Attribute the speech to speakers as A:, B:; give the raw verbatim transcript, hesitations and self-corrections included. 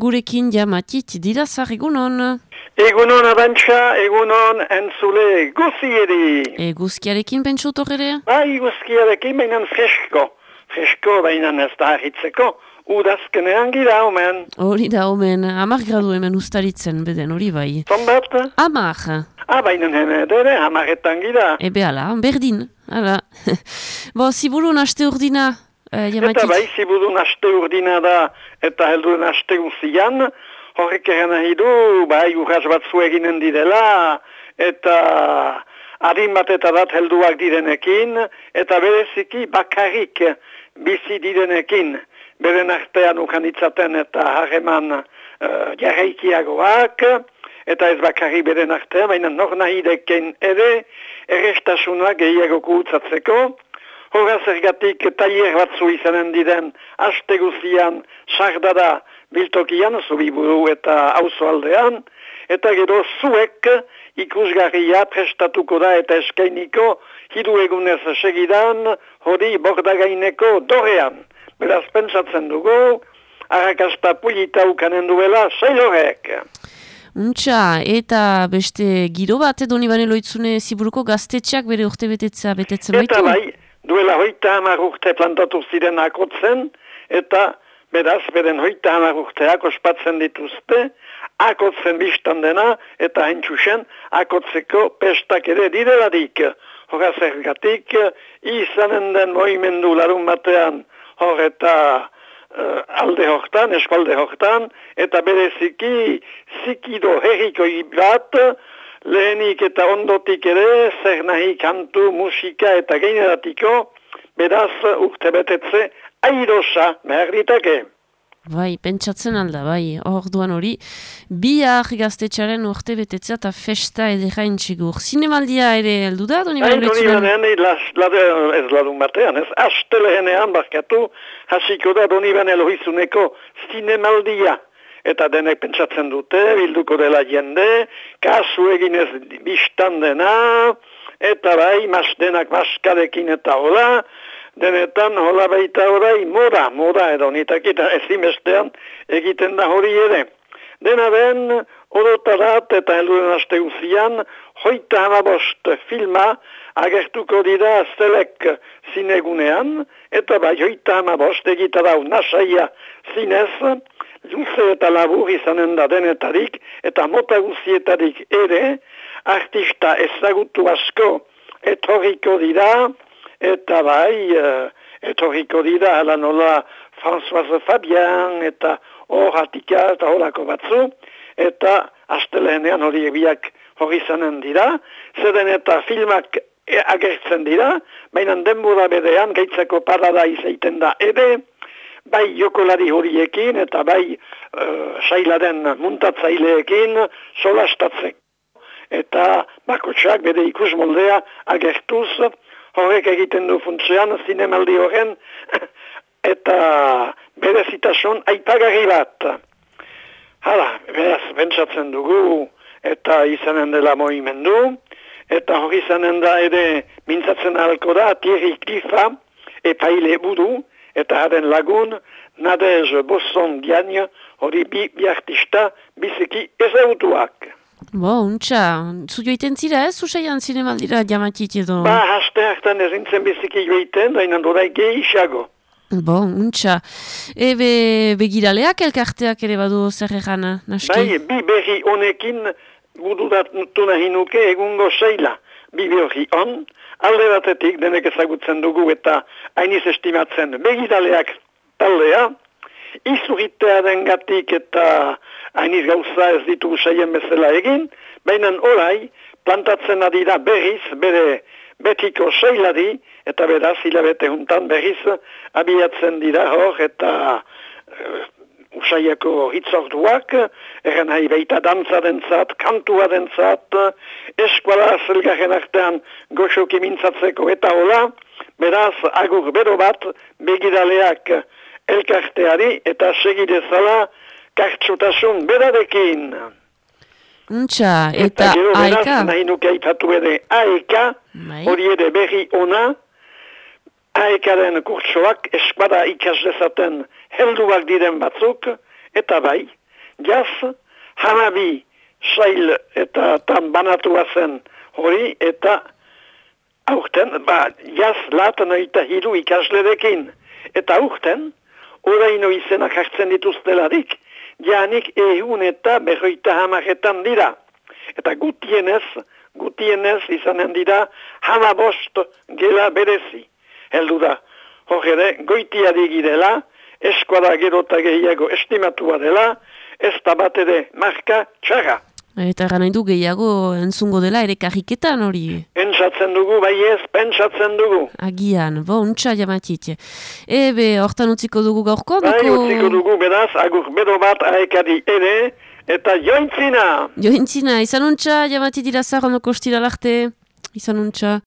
A: gurekin jamatit dirazar egunon.
B: Egunon abantxa, egunon entzule guzieri.
A: Eguzkiarekin pentsut horre?
B: Bai, guzkiarekin bainan fresko. Fresko bainan ez da harritzeko. Udazkenean gira omen.
A: Hori da omen, hamar gradu hemen ustaritzen beden, hori bai.
B: Zonbat?
A: Hamar.
B: Ah, bainan hemen edere, hamaretan gira.
A: Ebe ala, berdin. Hala. Bo, ziburun aste urdina, eh, jamatit.
B: Eta bai, ziburun aste urdina da, eta helduen aste guzian. Horrek eren nahi du, bai, urraz batzu eginen direla, eta adin bat eta bat helduak direnekin, eta bereziki bakarrik bizi direnekin, beren artean ukanitzaten eta harreman uh, jarraikiagoak, eta ez bakarri beren artean, baina nor nahi deken ere, errestasunak gehiago gutzatzeko. Horaz ergatik tailer batzu izanen diren, aste guzian, sardada, biltokian, zubiburu eta auzo aldean, eta gero zuek ikusgarria prestatuko da eta eskainiko hiru egunez segidan hori bordagaineko dorean. Beraz pentsatzen dugu, arrakasta pulita ukanen duela sei horrek.
A: Untxa, eta beste giro bat edo nibane loitzune ziburuko gaztetxeak bere urte betetza betetzen baitu?
B: Eta bai, duela hoita hamar urte plantatu ziren akotzen, eta beraz, beren hoita hamar urteak ospatzen dituzte, akotzen biztan dena, eta haintxusen, akotzeko pestak ere direladik. Horaz ergatik, izanen den moimendu larun batean, hor eta uh, alde hortan, eskualde hortan, eta bereziki zikido herriko bat, lehenik eta ondotik ere, zer nahi kantu, musika eta gaineratiko, beraz urte betetze, airosa, behar ditake.
A: Bai, pentsatzen alda, bai, orduan hori, bihar gaztetxaren urte betetzea eta festa ederain txigur. Zinemaldia ere heldu da, doni
B: baina letzunen? Bai, doni ez ladun batean, ez astelehenean barkatu, hasiko da doni baina lohizuneko zinemaldia. Eta denek pentsatzen dute, bilduko dela jende, kasu eginez biztan dena, eta bai, mas denak maskarekin eta hola, denetan hola baita horai moda, moda edo nitak eta ezimestean egiten da hori ere. Dena den, orotarat eta helduen aste guzian, hoita hamabost filma agertuko dira zelek zinegunean, eta bai hoita hamabost egitarau nasaia zinez, luze eta labur izanen da denetarik, eta mota guzietarik ere, artista ezagutu asko etorriko dira, eta bai, uh, etorriko dira, ala nola Françoise Fabian, eta Horatika, eta horako batzu, eta astelehenean hori biak hori zanen dira, zeden eta filmak agertzen dira, baina denbora bedean, gaitzako parada izaiten da ere, bai jokolari horiekin, eta bai uh, sailaren muntatzaileekin solastatzeko, eta bakotxak bede ikus moldea agertuz, horrek egiten du funtzean, zinemaldi horren, eta berezitasun aipagarri bat. Hala, beraz, bentsatzen dugu, eta izanen dela moimendu, eta hori izanen da ere mintzatzen ahalko da, Thierry Cliffa, epaile budu, eta haren lagun, Nadez Bosson Diagne, hori bi, bi artista, biziki ezagutuak.
A: Bo, untxa, zu joiten zira ez, usaian zinemaldira jamatit edo?
B: Ba, haste hartan ezintzen biziki joiten, dainen dorai gehiago.
A: Bo, untxa. Ebe begiraleak elkarteak ere badu zer egana, naski?
B: Bai, bi berri honekin guduratu nahi nuke egungo seila. Bi berri hon, alde batetik denek ezagutzen dugu eta hainiz estimatzen begiraleak taldea, izurritea dengatik eta hainiz gauza ez ditugu seien bezala egin, baina orai plantatzen adira berriz, bere betiko seiladi, eta beraz hilabete juntan berriz abiatzen dira hor, eta uh, usaiako hitzorduak, erren nahi baita dantzaren zat, kantua den zat, eskuala zelgaren artean goxoki mintzatzeko eta hola, beraz agur bero bat begiraleak elkarteari eta segidezala kartxotasun berarekin.
A: Untxa, eta, eta
B: gero beraz,
A: aeka?
B: Nahi nuke aipatu ere aeka, hori ere berri ona, aekaren kurtsoak eskuada ikas dezaten helduak diren batzuk, eta bai, jaz hamabi sail eta tan banatua zen hori, eta aurten, ba, jaz laten oita hiru ikaslerekin. Eta aurten, oraino izenak hartzen dituztelarik, janik ehun eta berroita hamaretan dira. Eta gutienez, gutienez izanen dira hamabost gela berezi. Heldu da, hor ere, goitiari girela, eskuara gerota gehiago estimatua dela, ez da bat ere marka txarra.
A: Eta gana du gehiago entzungo dela ere karriketan hori.
B: Pentsatzen dugu, bai ez, pentsatzen dugu.
A: Agian, bo, untxa jamatit. Ebe, hortan utziko dugu gaurko?
B: Bai, utziko dugu, beraz, agur bedo bat aekari ere, eta jointzina!
A: Jointzina, izan untxa jamatit irazar ondoko stila larte. Izan untxa.